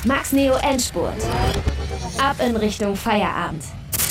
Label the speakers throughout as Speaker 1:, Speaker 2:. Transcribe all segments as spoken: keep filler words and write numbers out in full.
Speaker 1: Max Neo Endspurt. Ab in Richtung Feierabend.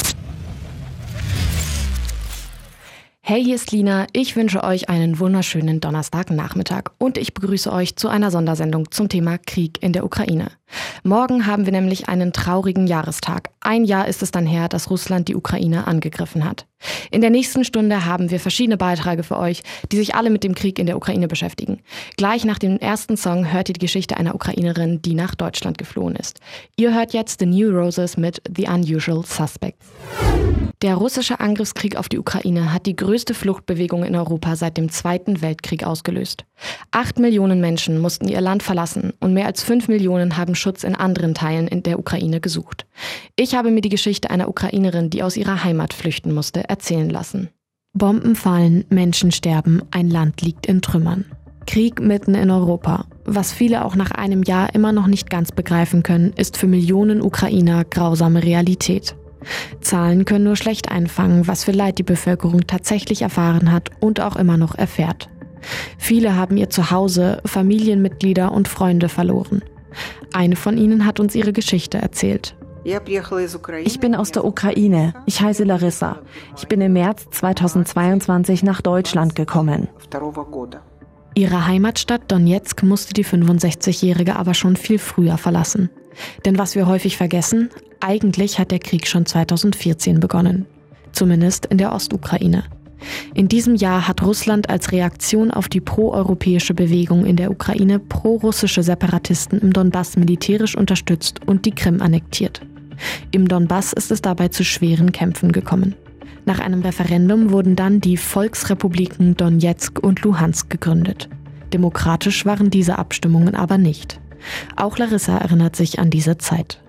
Speaker 2: Hey, hier ist Lina. Ich wünsche euch einen wunderschönen Donnerstagnachmittag und ich begrüße euch zu einer Sondersendung zum Thema Krieg in der Ukraine. Morgen haben wir nämlich einen traurigen Jahrestag. Ein Jahr ist es dann her, dass Russland die Ukraine angegriffen hat. In der nächsten Stunde haben wir verschiedene Beiträge für euch, die sich alle mit dem Krieg in der Ukraine beschäftigen. Gleich nach dem ersten Song hört ihr die Geschichte einer Ukrainerin, die nach Deutschland geflohen ist. Ihr hört jetzt The New Roses mit The Unusual Suspects. Der russische Angriffskrieg auf die Ukraine hat die größte Fluchtbewegung in Europa seit dem Zweiten Weltkrieg ausgelöst. Acht Millionen Menschen mussten ihr Land verlassen und mehr als fünf Millionen haben Schutz in anderen Teilen in der Ukraine gesucht. Ich habe mir die Geschichte einer Ukrainerin, die aus ihrer Heimat flüchten musste, erzählen lassen. Bomben fallen, Menschen sterben, ein Land liegt in Trümmern. Krieg mitten in Europa. Was viele auch nach einem Jahr immer noch nicht ganz begreifen können, ist für Millionen Ukrainer grausame Realität. Zahlen können nur schlecht einfangen, was für Leid die Bevölkerung tatsächlich erfahren hat und auch immer noch erfährt. Viele haben ihr Zuhause, Familienmitglieder und Freunde verloren. Eine von ihnen hat uns ihre Geschichte erzählt.
Speaker 3: Ich bin aus der Ukraine. Ich heiße Larissa. Ich bin im März zweitausendzweiundzwanzig nach Deutschland gekommen.
Speaker 2: Ihre Heimatstadt Donezk musste die fünfundsechzigjährige aber schon viel früher verlassen. Denn was wir häufig vergessen, eigentlich hat der Krieg schon zweitausendvierzehn begonnen. Zumindest in der Ostukraine. In diesem Jahr hat Russland als Reaktion auf die proeuropäische Bewegung in der Ukraine pro-russische Separatisten im Donbass militärisch unterstützt und die Krim annektiert. Im Donbass ist es dabei zu schweren Kämpfen gekommen. Nach einem Referendum wurden dann die Volksrepubliken Donezk und Luhansk gegründet. Demokratisch waren diese Abstimmungen aber nicht. Auch Larissa erinnert sich an diese Zeit.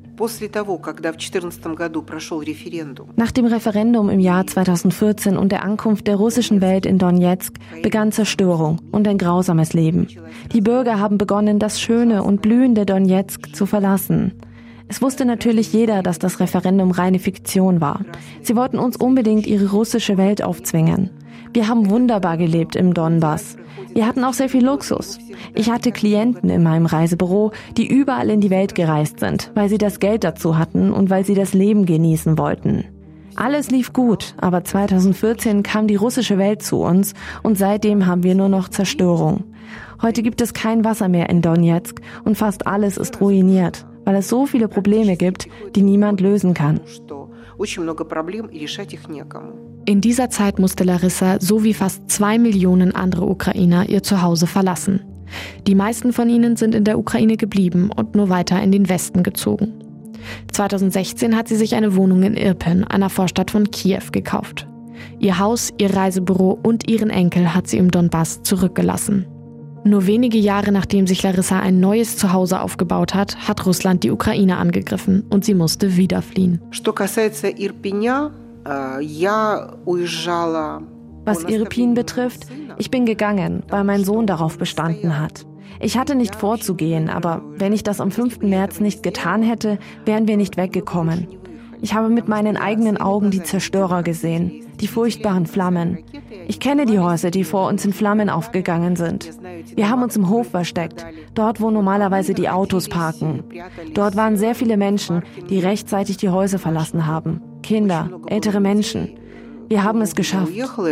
Speaker 3: Nach dem Referendum im Jahr zweitausendvierzehn und der Ankunft der russischen Welt in Donezk begann Zerstörung und ein grausames Leben. Die Bürger haben begonnen, das schöne und blühende Donezk zu verlassen. Es wusste natürlich jeder, dass das Referendum reine Fiktion war. Sie wollten uns unbedingt ihre russische Welt aufzwingen. Wir haben wunderbar gelebt im Donbass. Wir hatten auch sehr viel Luxus. Ich hatte Klienten in meinem Reisebüro, die überall in die Welt gereist sind, weil sie das Geld dazu hatten und weil sie das Leben genießen wollten. Alles lief gut, aber zweitausendvierzehn kam die russische Welt zu uns und seitdem haben wir nur noch Zerstörung. Heute gibt es kein Wasser mehr in Donezk und fast alles ist ruiniert, weil es so viele Probleme gibt, die niemand lösen kann.
Speaker 2: In dieser Zeit musste Larissa sowie fast zwei Millionen andere Ukrainer ihr Zuhause verlassen. Die meisten von ihnen sind in der Ukraine geblieben und nur weiter in den Westen gezogen. zweitausendsechzehn hat sie sich eine Wohnung in Irpin, einer Vorstadt von Kiew, gekauft. Ihr Haus, ihr Reisebüro und ihren Enkel hat sie im Donbass zurückgelassen. Nur wenige Jahre nachdem sich Larissa ein neues Zuhause aufgebaut hat, hat Russland die Ukraine angegriffen und sie musste wieder fliehen.
Speaker 3: Was Irpin betrifft, ich bin gegangen, weil mein Sohn darauf bestanden hat. Ich hatte nicht vorzugehen, aber wenn ich das am fünften März nicht getan hätte, wären wir nicht weggekommen. Ich habe mit meinen eigenen Augen die Zerstörer gesehen, die furchtbaren Flammen. Ich kenne die Häuser, die vor uns in Flammen aufgegangen sind. Wir haben uns im Hof versteckt, dort wo normalerweise die Autos parken. Dort waren sehr viele Menschen, die rechtzeitig die Häuser verlassen haben. Kinder, ältere Menschen. Wir haben es geschafft.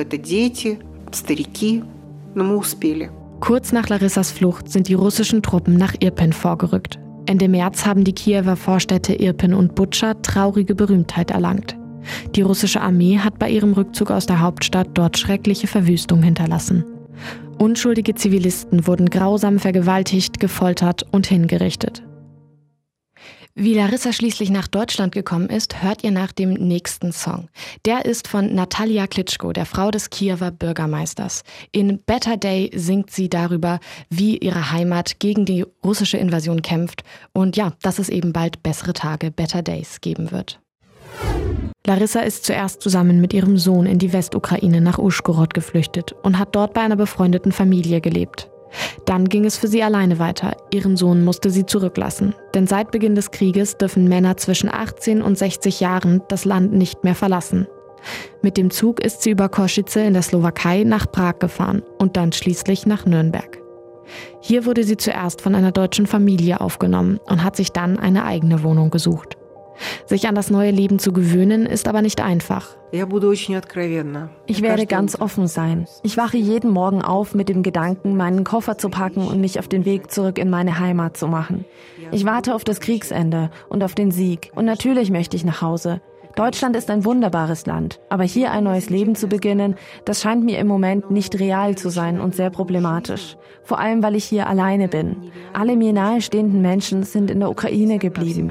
Speaker 2: Kurz nach Larissas Flucht sind die russischen Truppen nach Irpin vorgerückt. Ende März haben die Kiewer Vorstädte Irpin und Butscha traurige Berühmtheit erlangt. Die russische Armee hat bei ihrem Rückzug aus der Hauptstadt dort schreckliche Verwüstung hinterlassen. Unschuldige Zivilisten wurden grausam vergewaltigt, gefoltert und hingerichtet. Wie Larissa schließlich nach Deutschland gekommen ist, hört ihr nach dem nächsten Song. Der ist von Natalia Klitschko, der Frau des Kiewer Bürgermeisters. In Better Day singt sie darüber, wie ihre Heimat gegen die russische Invasion kämpft und ja, dass es eben bald bessere Tage, Better Days geben wird. Larissa ist zuerst zusammen mit ihrem Sohn in die Westukraine nach Uschgorod geflüchtet und hat dort bei einer befreundeten Familie gelebt. Dann ging es für sie alleine weiter. Ihren Sohn musste sie zurücklassen. Denn seit Beginn des Krieges dürfen Männer zwischen achtzehn und sechzig Jahren das Land nicht mehr verlassen. Mit dem Zug ist sie über Košice in der Slowakei nach Prag gefahren und dann schließlich nach Nürnberg. Hier wurde sie zuerst von einer deutschen Familie aufgenommen und hat sich dann eine eigene Wohnung gesucht. Sich an das neue Leben zu gewöhnen, ist aber nicht einfach.
Speaker 3: Ich werde ganz offen sein. Ich wache jeden Morgen auf mit dem Gedanken, meinen Koffer zu packen und mich auf den Weg zurück in meine Heimat zu machen. Ich warte auf das Kriegsende und auf den Sieg. Und natürlich möchte ich nach Hause. Deutschland ist ein wunderbares Land, aber hier ein neues Leben zu beginnen, das scheint mir im Moment nicht real zu sein und sehr problematisch. Vor allem, weil ich hier alleine bin. Alle mir nahestehenden Menschen sind in der Ukraine geblieben.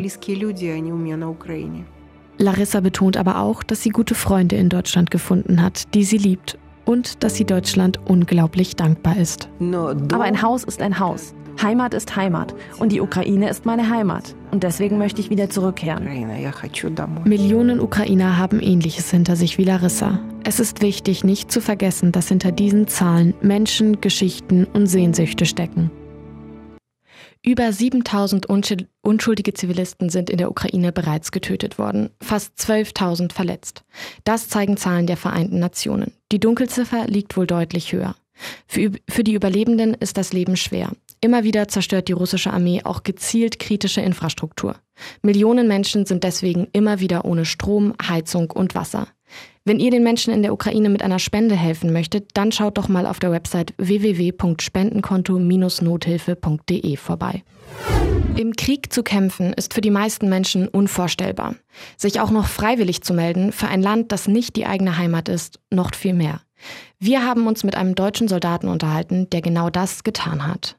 Speaker 2: Larissa betont aber auch, dass sie gute Freunde in Deutschland gefunden hat, die sie liebt. Und dass sie Deutschland unglaublich dankbar ist.
Speaker 3: Aber ein Haus ist ein Haus. Heimat ist Heimat. Und die Ukraine ist meine Heimat. Und deswegen möchte ich wieder zurückkehren.
Speaker 2: Millionen Ukrainer haben Ähnliches hinter sich wie Larissa. Es ist wichtig, nicht zu vergessen, dass hinter diesen Zahlen Menschen, Geschichten und Sehnsüchte stecken. Über siebentausend unschuldige Zivilisten sind in der Ukraine bereits getötet worden, fast zwölftausend verletzt. Das zeigen Zahlen der Vereinten Nationen. Die Dunkelziffer liegt wohl deutlich höher. Für, für die Überlebenden ist das Leben schwer. Immer wieder zerstört die russische Armee auch gezielt kritische Infrastruktur. Millionen Menschen sind deswegen immer wieder ohne Strom, Heizung und Wasser. Wenn ihr den Menschen in der Ukraine mit einer Spende helfen möchtet, dann schaut doch mal auf der Website w w w punkt spendenkonto Bindestrich nothilfe punkt d e vorbei. Im Krieg zu kämpfen ist für die meisten Menschen unvorstellbar. Sich auch noch freiwillig zu melden für ein Land, das nicht die eigene Heimat ist, noch viel mehr. Wir haben uns mit einem deutschen Soldaten unterhalten, der genau das getan hat.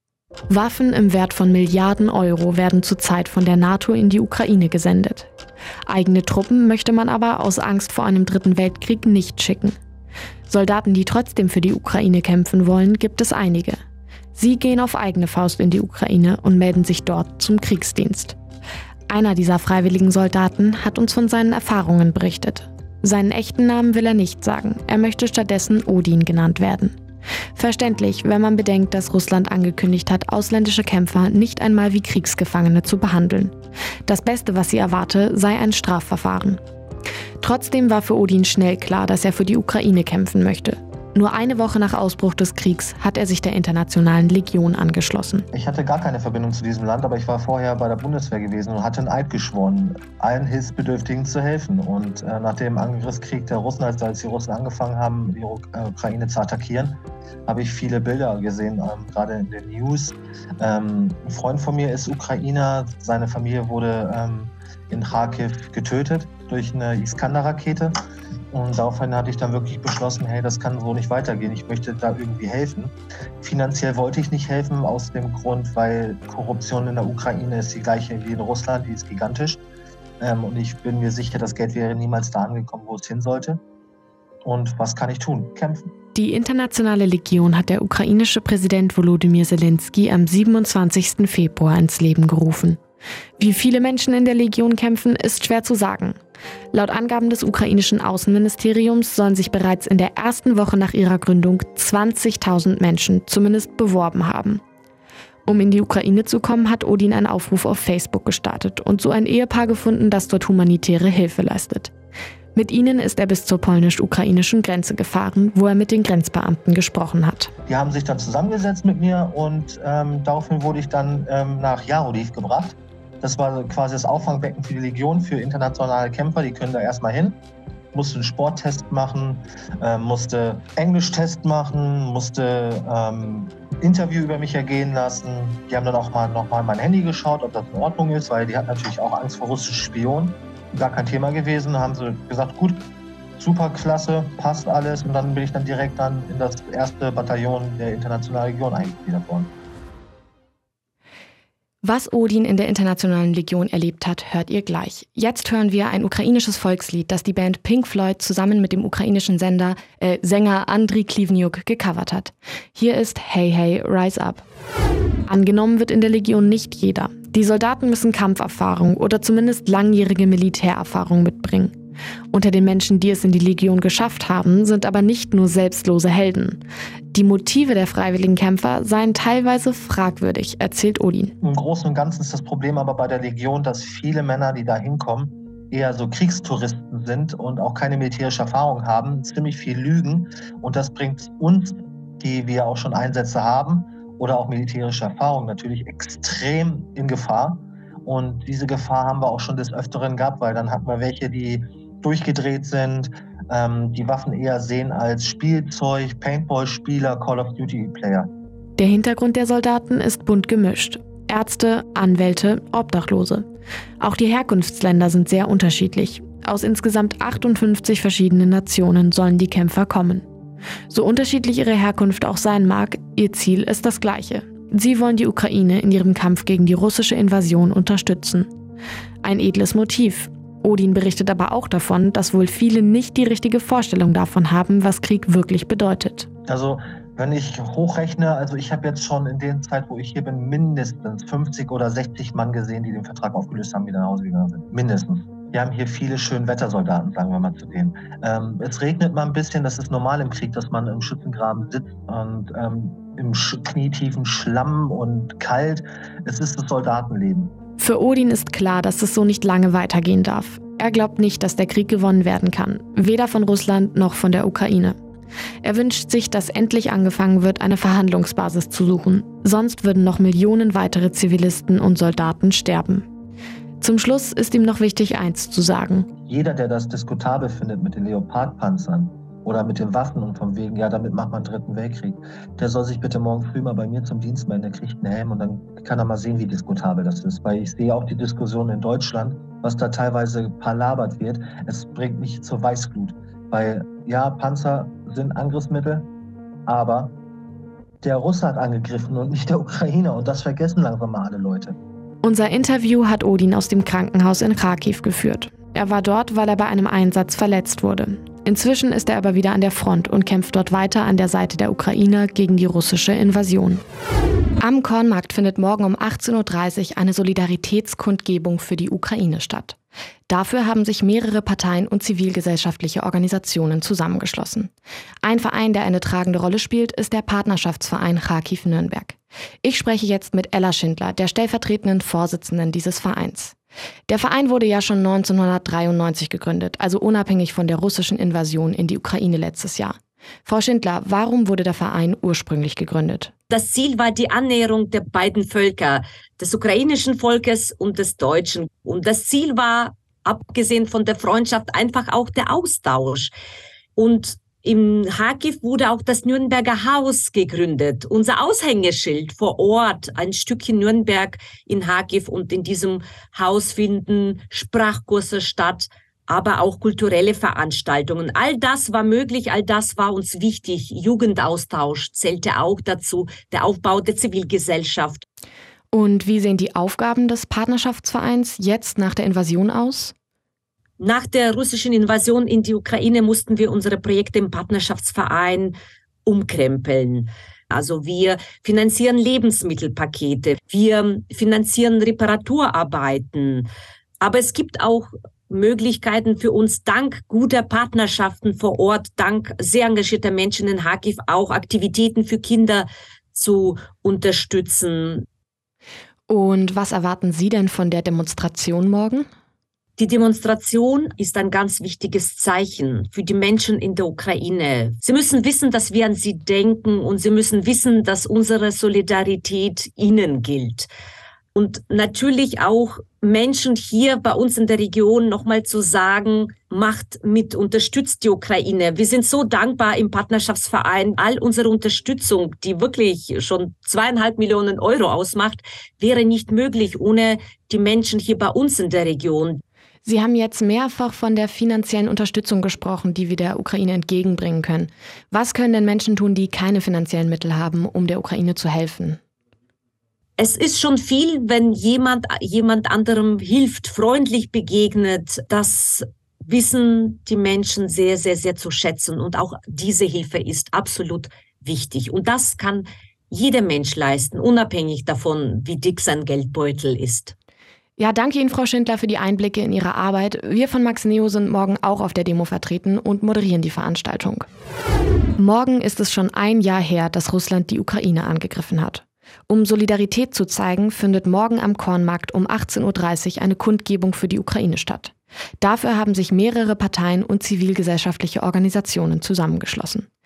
Speaker 2: Waffen im Wert von Milliarden Euro werden zurzeit von der NATO in die Ukraine gesendet. Eigene Truppen möchte man aber aus Angst vor einem dritten Weltkrieg nicht schicken. Soldaten, die trotzdem für die Ukraine kämpfen wollen, gibt es einige. Sie gehen auf eigene Faust in die Ukraine und melden sich dort zum Kriegsdienst. Einer dieser freiwilligen Soldaten hat uns von seinen Erfahrungen berichtet. Seinen echten Namen will er nicht sagen, er möchte stattdessen Odin genannt werden. Verständlich, wenn man bedenkt, dass Russland angekündigt hat, ausländische Kämpfer nicht einmal wie Kriegsgefangene zu behandeln. Das Beste, was sie erwarte, sei ein Strafverfahren. Trotzdem war für Odin schnell klar, dass er für die Ukraine kämpfen möchte. Nur eine Woche nach Ausbruch des Kriegs hat er sich der Internationalen Legion angeschlossen.
Speaker 4: Ich hatte gar keine Verbindung zu diesem Land, aber ich war vorher bei der Bundeswehr gewesen und hatte einen Eid geschworen, allen Hilfsbedürftigen zu helfen. Und äh, nach dem Angriffskrieg der Russen, als, als die Russen angefangen haben, die Ukraine zu attackieren, habe ich viele Bilder gesehen, ähm, gerade in den News. Ähm, ein Freund von mir ist Ukrainer, seine Familie wurde ähm, in Kharkiv getötet durch eine Iskander-Rakete. Und daraufhin hatte ich dann wirklich beschlossen, hey, das kann so nicht weitergehen. Ich möchte da irgendwie helfen. Finanziell wollte ich nicht helfen, aus dem Grund, weil Korruption in der Ukraine ist die gleiche wie in Russland, die ist gigantisch. Ähm, und ich bin mir sicher, das Geld wäre niemals da angekommen, wo es hin sollte. Und was kann ich tun? Kämpfen.
Speaker 2: Die Internationale Legion hat der ukrainische Präsident Volodymyr Zelensky am siebenundzwanzigsten Februar ins Leben gerufen. Wie viele Menschen in der Legion kämpfen, ist schwer zu sagen. Laut Angaben des ukrainischen Außenministeriums sollen sich bereits in der ersten Woche nach ihrer Gründung zwanzigtausend Menschen zumindest beworben haben. Um in die Ukraine zu kommen, hat Odin einen Aufruf auf Facebook gestartet und so ein Ehepaar gefunden, das dort humanitäre Hilfe leistet. Mit ihnen ist er bis zur polnisch-ukrainischen Grenze gefahren, wo er mit den Grenzbeamten gesprochen hat.
Speaker 4: Die haben sich dann zusammengesetzt mit mir und ähm, daraufhin wurde ich dann ähm, nach Jaroliv gebracht. Das war quasi das Auffangbecken für die Legion, für internationale Kämpfer. Die können da erstmal hin, musste einen Sporttest machen, äh, musste Englischtest machen, musste ähm, ein Interview über mich ergehen lassen. Die haben dann auch mal nochmal mein Handy geschaut, ob das in Ordnung ist, weil die hatten natürlich auch Angst vor russischen Spionen. Gar kein Thema gewesen. Da haben sie gesagt, gut, super, klasse, passt alles. Und dann bin ich dann direkt dann in das erste Bataillon der Internationalen Legion eingegliedert worden.
Speaker 2: Was Odin in der Internationalen Legion erlebt hat, hört ihr gleich. Jetzt hören wir ein ukrainisches Volkslied, das die Band Pink Floyd zusammen mit dem ukrainischen Sender, äh, Sänger Andriy Klivniuk gecovert hat. Hier ist Hey Hey, Rise Up. Angenommen wird in der Legion nicht jeder. Die Soldaten müssen Kampferfahrung oder zumindest langjährige Militärerfahrung mitbringen. Unter den Menschen, die es in die Legion geschafft haben, sind aber nicht nur selbstlose Helden. Die Motive der freiwilligen Kämpfer seien teilweise fragwürdig, erzählt Odin.
Speaker 4: Im Großen und Ganzen ist das Problem aber bei der Legion, dass viele Männer, die da hinkommen, eher so Kriegstouristen sind und auch keine militärische Erfahrung haben, ziemlich viel lügen. Und das bringt uns, die wir auch schon Einsätze haben, oder auch militärische Erfahrung natürlich extrem in Gefahr. Und diese Gefahr haben wir auch schon des Öfteren gehabt, weil dann hatten wir welche, die durchgedreht sind, ähm, die Waffen eher sehen als Spielzeug, Paintball-Spieler, Call of Duty-Player.
Speaker 2: Der Hintergrund der Soldaten ist bunt gemischt. Ärzte, Anwälte, Obdachlose. Auch die Herkunftsländer sind sehr unterschiedlich. Aus insgesamt achtundfünfzig verschiedenen Nationen sollen die Kämpfer kommen. So unterschiedlich ihre Herkunft auch sein mag, ihr Ziel ist das gleiche. Sie wollen die Ukraine in ihrem Kampf gegen die russische Invasion unterstützen. Ein edles Motiv. Odin berichtet aber auch davon, dass wohl viele nicht die richtige Vorstellung davon haben, was Krieg wirklich bedeutet.
Speaker 4: Also wenn ich hochrechne, also ich habe jetzt schon in der Zeit, wo ich hier bin, mindestens fünfzig oder sechzig Mann gesehen, die den Vertrag aufgelöst haben, wieder nach Hause gegangen sind. Mindestens. Wir haben hier viele Schönwettersoldaten, sagen wir mal zu denen. Ähm, es regnet mal ein bisschen, das ist normal im Krieg, dass man im Schützengraben sitzt und ähm, im sch- knietiefen Schlamm und kalt. Es ist das Soldatenleben.
Speaker 2: Für Odin ist klar, dass es so nicht lange weitergehen darf. Er glaubt nicht, dass der Krieg gewonnen werden kann, weder von Russland noch von der Ukraine. Er wünscht sich, dass endlich angefangen wird, eine Verhandlungsbasis zu suchen. Sonst würden noch Millionen weitere Zivilisten und Soldaten sterben. Zum Schluss ist ihm noch wichtig, eins zu sagen.
Speaker 4: Jeder, der das diskutabel findet mit den Leopardpanzern oder mit den Waffen und von wegen, ja, damit macht man den Dritten Weltkrieg, der soll sich bitte morgen früh mal bei mir zum Dienst melden, der kriegt einen Helm und dann kann er mal sehen, wie diskutabel das ist. Weil ich sehe auch die Diskussion in Deutschland, was da teilweise palabert wird. Es bringt mich zur Weißglut. Weil, ja, Panzer sind Angriffsmittel, aber der Russe hat angegriffen und nicht der Ukrainer. Und das vergessen langsam mal alle Leute.
Speaker 2: Unser Interview hat Odin aus dem Krankenhaus in Kharkiv geführt. Er war dort, weil er bei einem Einsatz verletzt wurde. Inzwischen ist er aber wieder an der Front und kämpft dort weiter an der Seite der Ukrainer gegen die russische Invasion. Am Kornmarkt findet morgen um achtzehn Uhr dreißig eine Solidaritätskundgebung für die Ukraine statt. Dafür haben sich mehrere Parteien und zivilgesellschaftliche Organisationen zusammengeschlossen. Ein Verein, der eine tragende Rolle spielt, ist der Partnerschaftsverein Kharkiv Nürnberg. Ich spreche jetzt mit Ella Schindler, der stellvertretenden Vorsitzenden dieses Vereins. Der Verein wurde ja schon neunzehnhundertdreiundneunzig gegründet, also unabhängig von der russischen Invasion in die Ukraine letztes Jahr. Frau Schindler, warum wurde der Verein ursprünglich gegründet?
Speaker 5: Das Ziel war die Annäherung der beiden Völker, des ukrainischen Volkes und des deutschen. Und das Ziel war, abgesehen von der Freundschaft, einfach auch der Austausch. Und in Kharkiv wurde auch das Nürnberger Haus gegründet. Unser Aushängeschild vor Ort, ein Stückchen Nürnberg in Kharkiv, und in diesem Haus finden Sprachkurse statt, aber auch kulturelle Veranstaltungen. All das war möglich, all das war uns wichtig. Jugendaustausch zählte auch dazu, der Aufbau der Zivilgesellschaft.
Speaker 2: Und wie sehen die Aufgaben des Partnerschaftsvereins jetzt nach der Invasion aus?
Speaker 5: Nach der russischen Invasion in die Ukraine mussten wir unsere Projekte im Partnerschaftsverein umkrempeln. Also wir finanzieren Lebensmittelpakete, wir finanzieren Reparaturarbeiten. Aber es gibt auch Möglichkeiten für uns, dank guter Partnerschaften vor Ort, dank sehr engagierter Menschen in Kharkiv, auch Aktivitäten für Kinder zu unterstützen.
Speaker 2: Und was erwarten Sie denn von der Demonstration morgen?
Speaker 5: Die Demonstration ist ein ganz wichtiges Zeichen für die Menschen in der Ukraine. Sie müssen wissen, dass wir an sie denken, und sie müssen wissen, dass unsere Solidarität ihnen gilt. Und natürlich auch Menschen hier bei uns in der Region nochmal zu sagen, macht mit, unterstützt die Ukraine. Wir sind so dankbar im Partnerschaftsverein. All unsere Unterstützung, die wirklich schon zweieinhalb Millionen Euro ausmacht, wäre nicht möglich ohne die Menschen hier bei uns in der Region.
Speaker 2: Sie haben jetzt mehrfach von der finanziellen Unterstützung gesprochen, die wir der Ukraine entgegenbringen können. Was können denn Menschen tun, die keine finanziellen Mittel haben, um der Ukraine zu helfen?
Speaker 5: Es ist schon viel, wenn jemand jemand anderem hilft, freundlich begegnet. Das wissen die Menschen sehr, sehr, sehr zu schätzen. Und auch diese Hilfe ist absolut wichtig. Und das kann jeder Mensch leisten, unabhängig davon, wie dick sein Geldbeutel ist.
Speaker 2: Ja, danke Ihnen, Frau Schindler, für die Einblicke in Ihre Arbeit. Wir von Max Neo sind morgen auch auf der Demo vertreten und moderieren die Veranstaltung. Morgen ist es schon ein Jahr her, dass Russland die Ukraine angegriffen hat. Um Solidarität zu zeigen, findet morgen am Kornmarkt um achtzehn Uhr dreißig eine Kundgebung für die Ukraine statt. Dafür haben sich mehrere Parteien und zivilgesellschaftliche Organisationen zusammengeschlossen.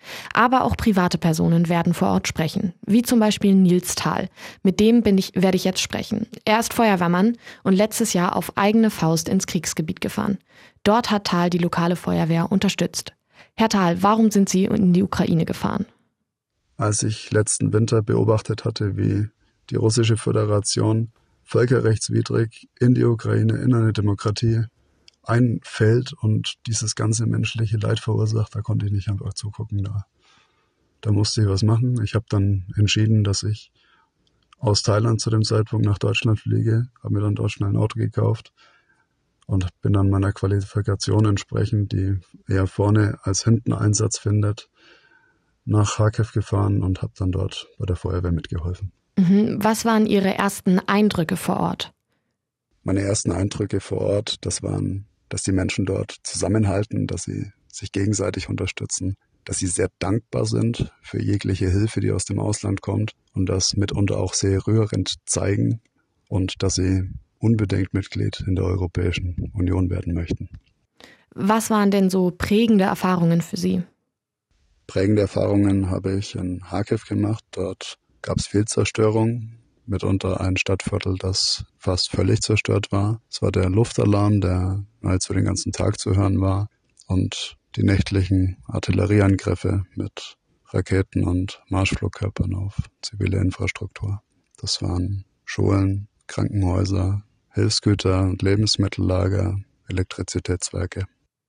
Speaker 2: Aber auch private Personen werden vor Ort sprechen, wie zum Beispiel Nils Thal. Mit dem bin ich, werde ich jetzt sprechen. Er ist Feuerwehrmann und letztes Jahr auf eigene Faust ins Kriegsgebiet gefahren. Dort hat Thal die lokale Feuerwehr unterstützt. Herr Thal, warum sind Sie in die Ukraine gefahren?
Speaker 6: Als ich letzten Winter beobachtet hatte, wie die Russische Föderation völkerrechtswidrig in die Ukraine, in eine Demokratie einfällt und dieses ganze menschliche Leid verursacht, da konnte ich nicht einfach zugucken. Da, da musste ich was machen. Ich habe dann entschieden, dass ich aus Thailand zu dem Zeitpunkt nach Deutschland fliege, habe mir dann dort schnell ein Auto gekauft und bin dann meiner Qualifikation entsprechend, die eher vorne als hinten Einsatz findet, nach Kharkiv gefahren und habe dann dort bei der Feuerwehr mitgeholfen.
Speaker 2: Was waren Ihre ersten Eindrücke vor Ort?
Speaker 6: Meine ersten Eindrücke vor Ort, das waren, dass die Menschen dort zusammenhalten, dass sie sich gegenseitig unterstützen, dass sie sehr dankbar sind für jegliche Hilfe, die aus dem Ausland kommt und das mitunter auch sehr rührend zeigen und dass sie unbedingt Mitglied in der Europäischen Union werden möchten.
Speaker 2: Was waren denn so prägende Erfahrungen für Sie?
Speaker 6: Prägende Erfahrungen habe ich in Kharkiv gemacht. Dort gab es viel Zerstörung, mitunter ein Stadtviertel, das fast völlig zerstört war. Es war der Luftalarm, der nahezu den ganzen Tag zu hören war und die nächtlichen Artillerieangriffe mit Raketen und Marschflugkörpern auf zivile Infrastruktur. Das waren Schulen, Krankenhäuser, Hilfsgüter und Lebensmittellager, Elektrizitätswerke.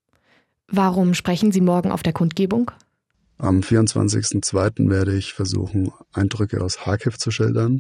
Speaker 2: Warum sprechen Sie morgen auf der Kundgebung?
Speaker 6: Am vierundzwanzigsten zweiten werde ich versuchen, Eindrücke aus Kharkiv zu schildern.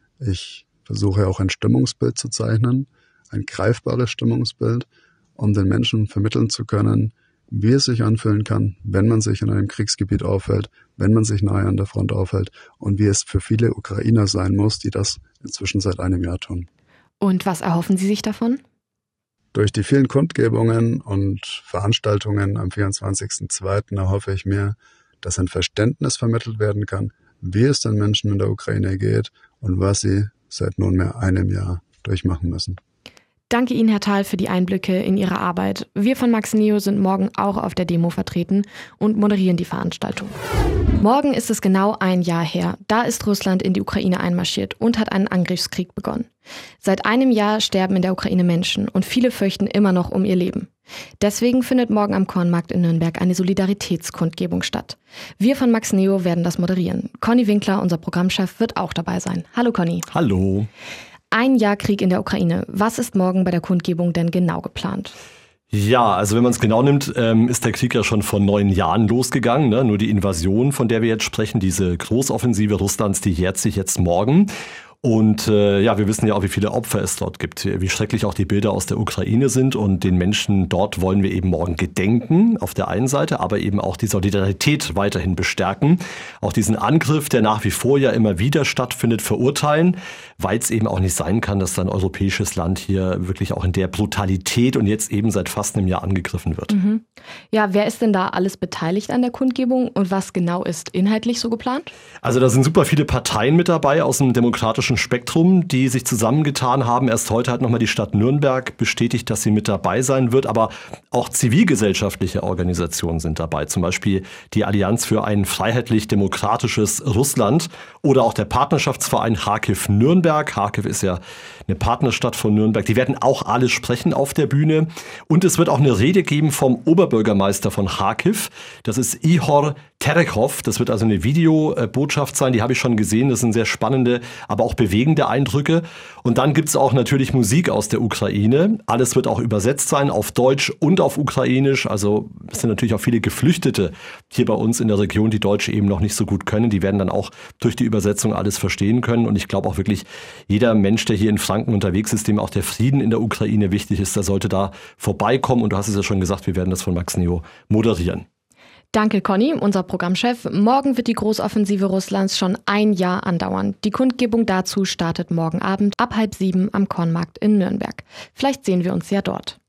Speaker 6: Ich versuche auch ein Stimmungsbild zu zeichnen, ein greifbares Stimmungsbild, um den Menschen vermitteln zu können, wie es sich anfühlen kann, wenn man sich in einem Kriegsgebiet aufhält, wenn man sich nahe an der Front aufhält und wie es für viele Ukrainer sein muss, die das inzwischen seit einem Jahr tun.
Speaker 2: Und was erhoffen Sie sich davon?
Speaker 6: Durch die vielen Kundgebungen und Veranstaltungen am vierundzwanzigsten zweiten erhoffe ich mir, dass ein Verständnis vermittelt werden kann, wie es den Menschen in der Ukraine geht und was sie seit nunmehr einem Jahr durchmachen müssen.
Speaker 2: Danke Ihnen, Herr Thal, für die Einblicke in Ihre Arbeit. Wir von Max Neo sind morgen auch auf der Demo vertreten und moderieren die Veranstaltung. Morgen ist es genau ein Jahr her. Da ist Russland in die Ukraine einmarschiert und hat einen Angriffskrieg begonnen. Seit einem Jahr sterben in der Ukraine Menschen und viele fürchten immer noch um ihr Leben. Deswegen findet morgen am Kornmarkt in Nürnberg eine Solidaritätskundgebung statt. Wir von Max Neo werden das moderieren. Conny Winkler, unser Programmchef, wird auch dabei sein. Hallo Conny.
Speaker 7: Hallo.
Speaker 2: Ein Jahr Krieg in der Ukraine. Was ist morgen bei der Kundgebung denn genau geplant?
Speaker 7: Ja, also wenn man es genau nimmt, ähm, ist der Krieg ja schon vor neun Jahren losgegangen. Ne? Nur die Invasion, von der wir jetzt sprechen, diese Großoffensive Russlands, die jährt sich jetzt morgen. Und äh, ja, wir wissen ja auch, wie viele Opfer es dort gibt, wie schrecklich auch die Bilder aus der Ukraine sind. Und den Menschen dort wollen wir eben morgen gedenken, auf der einen Seite, aber eben auch die Solidarität weiterhin bestärken. Auch diesen Angriff, der nach wie vor ja immer wieder stattfindet, verurteilen, weil es eben auch nicht sein kann, dass da ein europäisches Land hier wirklich auch in der Brutalität und jetzt eben seit fast einem Jahr angegriffen wird.
Speaker 2: Mhm. Ja, wer ist denn da alles beteiligt an der Kundgebung und was genau ist inhaltlich so geplant?
Speaker 7: Also da sind super viele Parteien mit dabei aus dem demokratischen Spektrum, die sich zusammengetan haben. Erst heute hat nochmal die Stadt Nürnberg bestätigt, dass sie mit dabei sein wird, aber auch zivilgesellschaftliche Organisationen sind dabei, zum Beispiel die Allianz für ein freiheitlich-demokratisches Russland oder auch der Partnerschaftsverein Kharkiv Nürnberg. Kharkiv ist ja eine Partnerstadt von Nürnberg. Die werden auch alle sprechen auf der Bühne und es wird auch eine Rede geben vom Oberbürgermeister von Kharkiv. Das ist Ihor Terekhov. Das wird also eine Videobotschaft sein, die habe ich schon gesehen. Das sind sehr spannende, aber auch bewegende Eindrücke. Und dann gibt es auch natürlich Musik aus der Ukraine. Alles wird auch übersetzt sein auf Deutsch und auf Ukrainisch. Also es sind natürlich auch viele Geflüchtete hier bei uns in der Region, die Deutsch eben noch nicht so gut können. Die werden dann auch durch die Übersetzung alles verstehen können. Und ich glaube auch wirklich, jeder Mensch, der hier in Franken unterwegs ist, dem auch der Frieden in der Ukraine wichtig ist, der sollte da vorbeikommen. Und du hast es ja schon gesagt, wir werden das von Max Neo moderieren.
Speaker 2: Danke, Conny, unser Programmchef. Morgen wird die Großoffensive Russlands schon ein Jahr andauern. Die Kundgebung dazu startet morgen Abend ab halb sieben am Kornmarkt in Nürnberg. Vielleicht sehen wir uns ja dort.